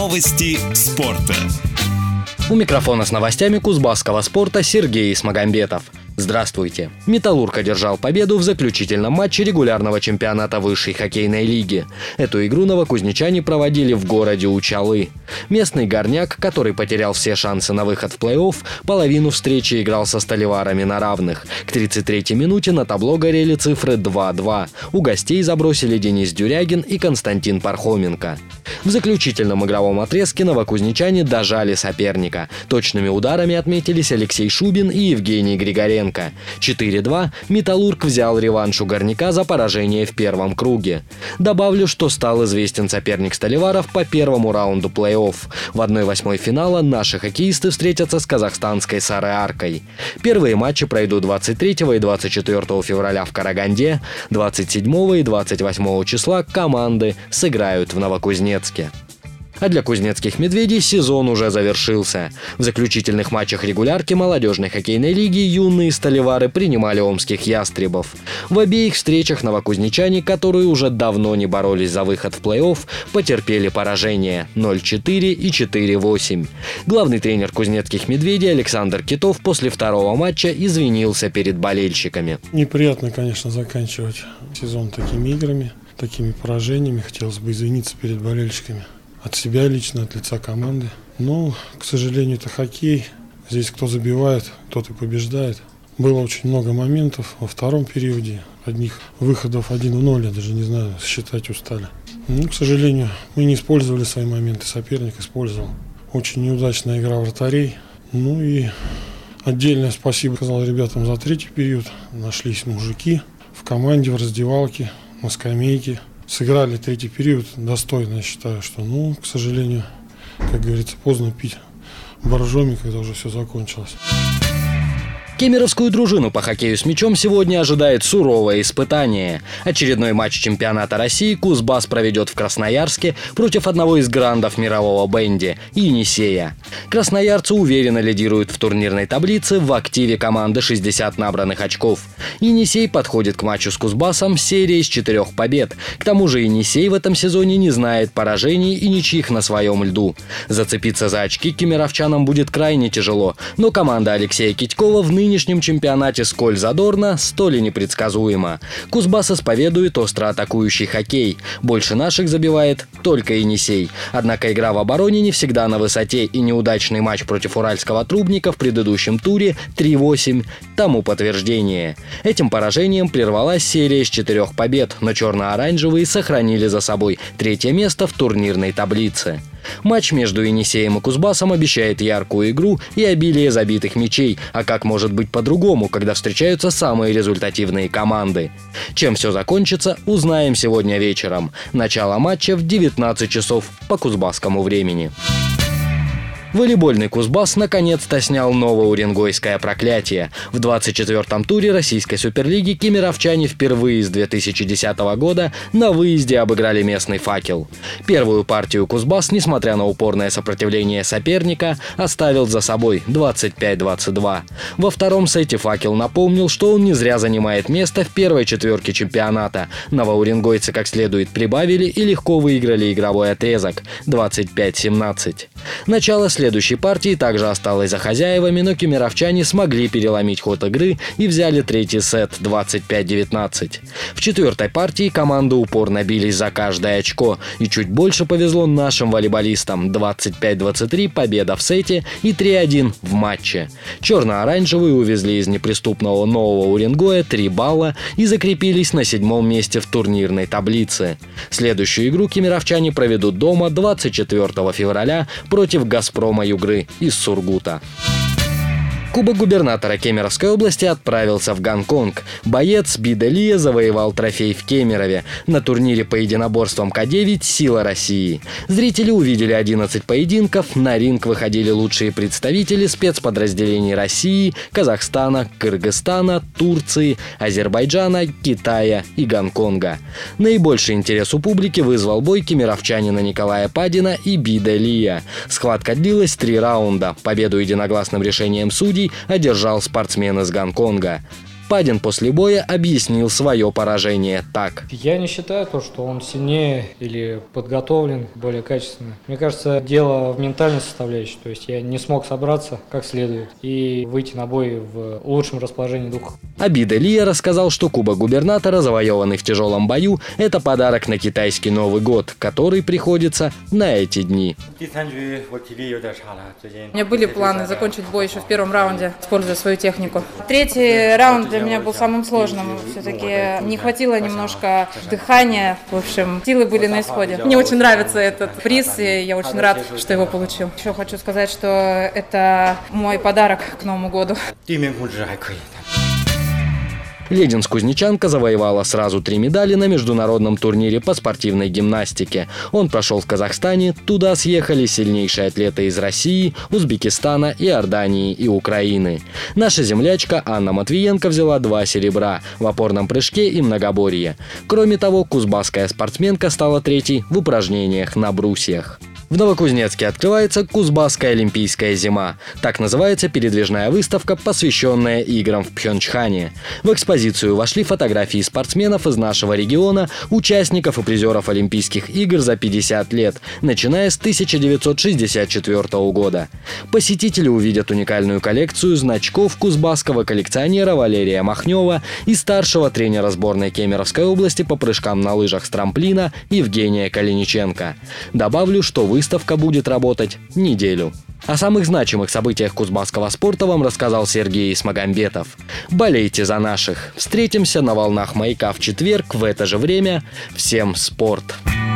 Новости спорта. У микрофона с новостями кузбасского спорта Сергей Исмагамбетов. Здравствуйте. «Металлург» одержал победу в заключительном матче регулярного чемпионата высшей хоккейной лиги. Эту игру новокузнечане проводили в городе Учалы. Местный горняк, который потерял все шансы на выход в плей-офф, половину встречи играл со сталеварами на равных. К 33-й минуте на табло горели цифры 2-2. У гостей забросили Денис Дюрягин и Константин Пархоменко. В заключительном игровом отрезке новокузнечане дожали соперника. Точными ударами отметились Алексей Шубин и Евгений Григоренко. 4-2 «Металлург» взял реванш у горняка за поражение в первом круге. Добавлю, что стал известен соперник сталеваров по первому раунду плей-офф. В 1/8 финала наши хоккеисты встретятся с казахстанской «Сары-Аркой». Первые матчи пройдут 23 и 24 февраля в Караганде, 27 и 28 числа команды сыграют в Новокузнецке. А для кузнецких «Медведей» сезон уже завершился. В заключительных матчах регулярки молодежной хоккейной лиги юные сталевары принимали омских «Ястребов». В обеих встречах новокузнечане, которые уже давно не боролись за выход в плей-офф, потерпели поражение 0-4 и 4-8. Главный тренер кузнецких «Медведей» Александр Китов после второго матча извинился перед болельщиками. Неприятно, конечно, заканчивать сезон такими играми, такими поражениями. Хотелось бы извиниться перед болельщиками. От себя лично, от лица команды. Но, к сожалению, это хоккей. Здесь кто забивает, тот и побеждает. Было очень много моментов во втором периоде. Одних выходов 1-0, я даже не знаю, считать устали. Но, к сожалению, мы не использовали свои моменты, соперник использовал. Очень неудачная игра вратарей. Ну и отдельное спасибо сказал ребятам за третий период. Нашлись мужики в команде, в раздевалке, на скамейке. Сыграли третий период достойно, я считаю, что, к сожалению, как говорится, поздно пить боржоми, когда уже все закончилось. Кемеровскую дружину по хоккею с мячом сегодня ожидает суровое испытание. Очередной матч чемпионата России Кузбасс проведет в Красноярске против одного из грандов мирового бенди – Енисея. Красноярцы уверенно лидируют в турнирной таблице, в активе команды 60 набранных очков. Енисей подходит к матчу с Кузбассом с серией из 4 побед. К тому же Енисей в этом сезоне не знает поражений и ничьих на своем льду. Зацепиться за очки кемеровчанам будет крайне тяжело, но команда Алексея Китькова в нынешнем чемпионате сколь задорно, столь и непредсказуемо. Кузбасс исповедует остро атакующий хоккей. Больше наших забивает только Енисей. Однако игра в обороне не всегда на высоте, и неудачный матч против уральского Трубника в предыдущем туре 3-8 тому подтверждение. Этим поражением прервалась серия из 4 побед, но черно-оранжевые сохранили за собой 3-е место в турнирной таблице. Матч между Енисеем и Кузбассом обещает яркую игру и обилие забитых мячей, а как может быть по-другому, когда встречаются самые результативные команды? Чем все закончится, узнаем сегодня вечером. Начало матча в 19 часов по кузбасскому времени. Волейбольный Кузбасс наконец-то снял новоуренгойское проклятие. В 24-м туре российской суперлиги кемеровчане впервые с 2010 года на выезде обыграли местный «Факел». Первую партию Кузбасс, несмотря на упорное сопротивление соперника, оставил за собой 25-22. Во втором сете «Факел» напомнил, что он не зря занимает место в первой четверке чемпионата. Новоуренгойцы как следует прибавили и легко выиграли игровой отрезок 25-17. Начало следующей партии также осталось за хозяевами, но кемеровчане смогли переломить ход игры и взяли третий сет 25-19. В четвертой партии команды упорно бились за каждое очко, и чуть больше повезло нашим волейболистам. 25-23 победа в сете и 3-1 в матче. Черно-оранжевые увезли из неприступного Нового Уренгоя 3 балла и закрепились на 7-м месте в турнирной таблице. Следующую игру кемеровчане проведут дома 24 февраля против «Газпрома Югры» из Сургута. Кубок губернатора Кемеровской области отправился в Гонконг. Боец Биде Лия завоевал трофей в Кемерове. На турнире по единоборствам К9 «Сила России». Зрители увидели 11 поединков. На ринг выходили лучшие представители спецподразделений России, Казахстана, Кыргызстана, Турции, Азербайджана, Китая и Гонконга. Наибольший интерес у публики вызвал бой кемеровчанина Николая Падина и Биде Лия. Схватка длилась 3 раунда. Победу единогласным решением судей одержал спортсмен из Гонконга. Падин после боя объяснил свое поражение так. Я не считаю то, что он сильнее или подготовлен более качественно. Мне кажется, дело в ментальной составляющей. То есть я не смог собраться как следует и выйти на бой в лучшем расположении духа. Абид Элия рассказал, что Кубок губернатора, завоеванный в тяжелом бою, это подарок на китайский Новый год, который приходится на эти дни. У меня были планы закончить бой еще в первом раунде, используя свою технику. Третий раунд для меня был самым сложным. Все-таки не хватило немножко дыхания. В общем, силы были на исходе. Мне очень нравится этот приз, и я очень рад, что его получил. Еще хочу сказать, что это мой подарок к Новому году. Лединс-Кузнечанка завоевала сразу 3 медали на международном турнире по спортивной гимнастике. Он прошел в Казахстане, туда съехали сильнейшие атлеты из России, Узбекистана, Иордании и Украины. Наша землячка Анна Матвиенко взяла 2 серебра в опорном прыжке и многоборье. Кроме того, кузбасская спортсменка стала 3-й в упражнениях на брусьях. В Новокузнецке открывается Кузбасская олимпийская зима. Так называется передвижная выставка, посвященная играм в Пхенчхане. В экспозицию вошли фотографии спортсменов из нашего региона, участников и призеров Олимпийских игр за 50 лет, начиная с 1964 года. Посетители увидят уникальную коллекцию значков кузбасского коллекционера Валерия Махнева и старшего тренера сборной Кемеровской области по прыжкам на лыжах с трамплина Евгения Калиниченко. Добавлю, что выставка будет работать неделю. О самых значимых событиях кузбасского спорта вам рассказал Сергей Исмагамбетов. Болейте за наших. Встретимся на волнах Маяка в четверг в это же время. Всем спорт!